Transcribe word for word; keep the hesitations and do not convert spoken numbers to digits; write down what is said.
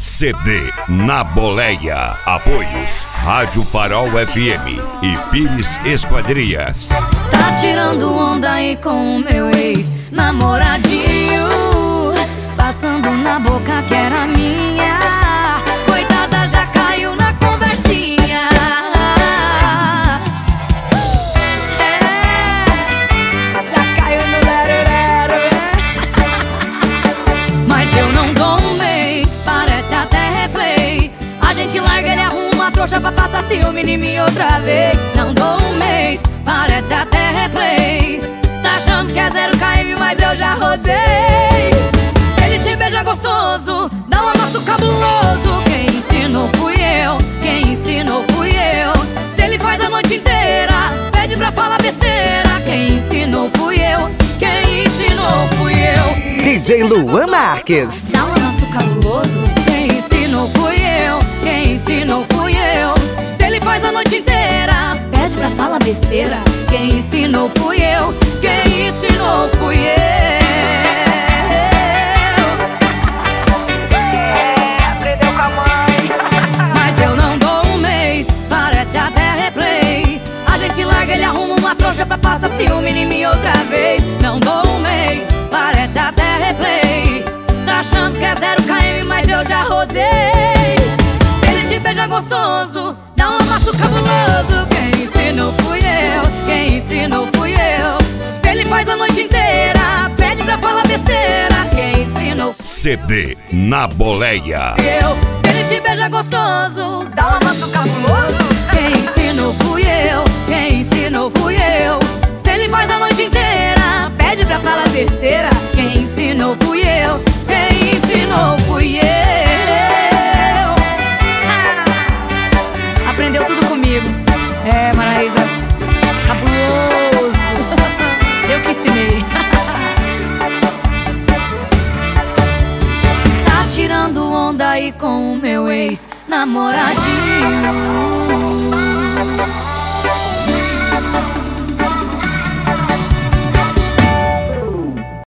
C D Na Boleia. Apoios Rádio Farol F M e Pires Esquadrias. Tá tirando onda aí com o meu ex-namoradinho, passando na boca que era minha. Coitada, já caiu na conversinha. É, já caiu no lero-lero. Mas eu não dou um mês, parece até replay. A gente larga, ele arruma a trouxa pra passar ciúme em mim outra vez. Não dou um mês, parece até replay. Tá achando que é zero K M, mas eu já rodei. Se ele te beija gostoso, dá um amasso cabuloso. Quem ensinou fui eu, quem ensinou fui eu. Se ele faz a noite inteira, pede pra falar besteira. Quem ensinou fui eu, quem ensinou fui eu. D J Luan Marques. Dá um amasso cabuloso. Quem ensinou fui eu, quem ensinou fui eu. Se ele faz a noite inteira, pede pra falar besteira. Quem ensinou fui eu, quem ensinou fui eu. É, aprendeu com a mãe. Mas eu não dou um mês, parece até replay. A gente larga, ele arruma uma trouxa pra passar ciúme em mim outra vez. Não dou um mês, parece até replay. Tá achando que é zero K M, mas eu já rodei. Se ele te beija gostoso, dá um amasso cabuloso. Quem ensinou fui eu, quem ensinou fui eu. Se ele faz a noite inteira, pede pra falar besteira. Quem ensinou C D Na Boleia. eu. Se ele te beija gostoso, dá um amasso cabuloso. Quem ensinou fui eu, quem ensinou fui eu. Se ele faz a noite inteira, pede pra falar besteira. Quem ensinou fui eu, quem ensinou fui eu. Ah, aprendeu tudo comigo. É, Maraísa, cabuloso. Eu que ensinei. Tá tirando onda aí com o meu ex-namoradinho.